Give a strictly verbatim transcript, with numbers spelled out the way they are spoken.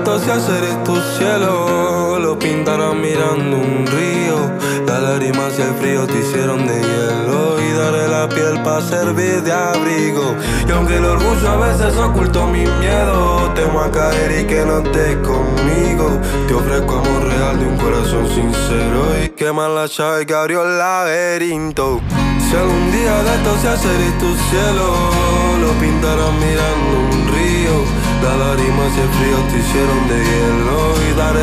esto si hacer es tu cielo, lo pintarán mirando un río. Las lágrimas y el frío te hicieron de hielo y daré la piel para servir de abrigo. Y aunque el orgullo a veces ocultó mi miedo, temo a caer y que no estés conmigo. Te ofrezco amor real de un corazón sincero y quemar la llave que abrió el laberinto. Si algún día de esto se hacer es tu cielo, lo pintarán mirando un río. Las lágrimas y el frío te hicieron de hielo y daré